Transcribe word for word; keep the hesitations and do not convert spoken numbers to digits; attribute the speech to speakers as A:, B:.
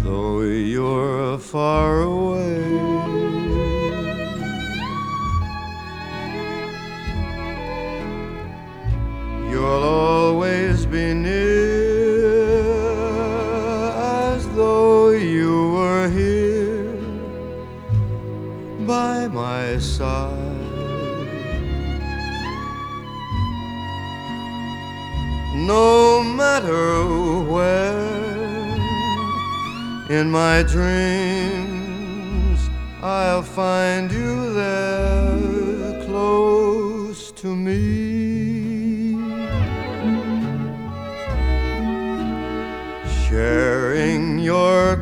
A: though you're far away. You'll always be near, as though you were here by my side. No matter where, in my dreams I'll find you there, close to me.